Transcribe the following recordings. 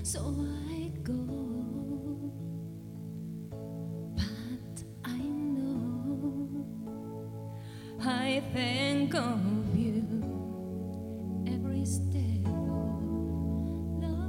so I go. But I know I think of you every step of the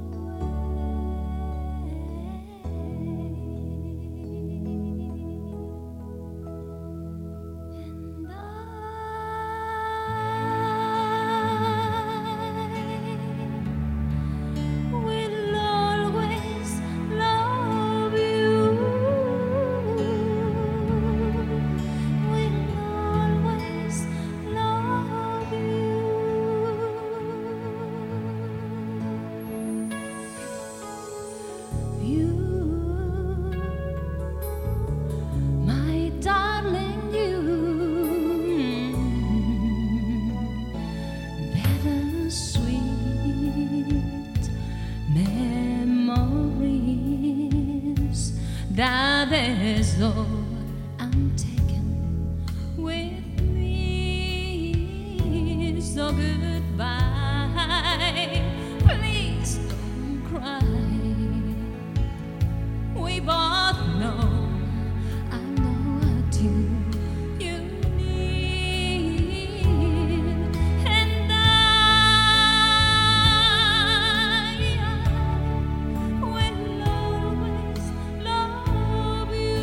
that is all I'm taking with me. So goodbye, please don't cry. We both know I know what you need, and I will always love you.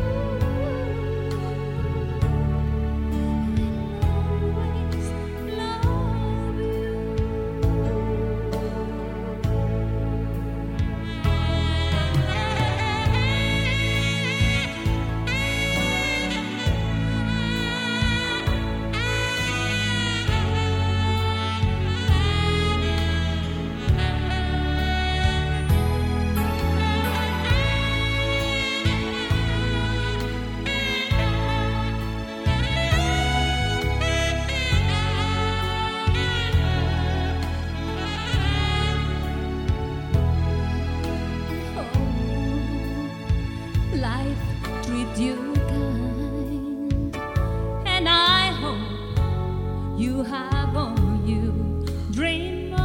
Life treat you kind, and I hope you have all you dream of,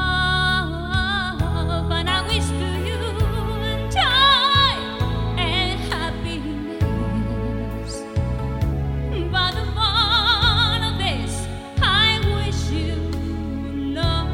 and I wish to you joy and happiness. But one of this I wish you love.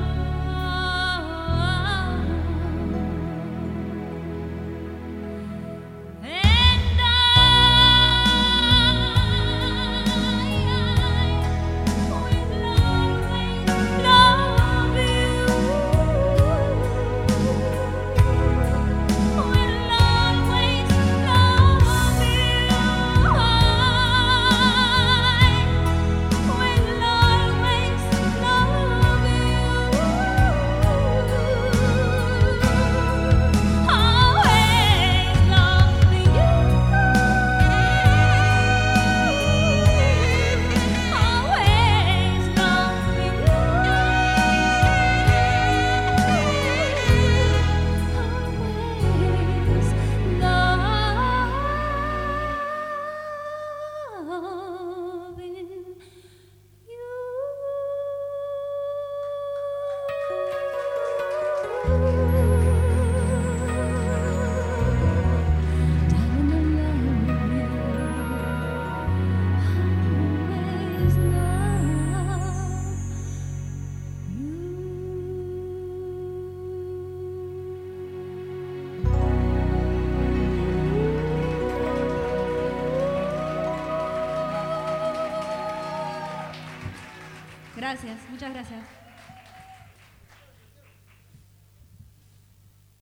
Gracias, muchas gracias.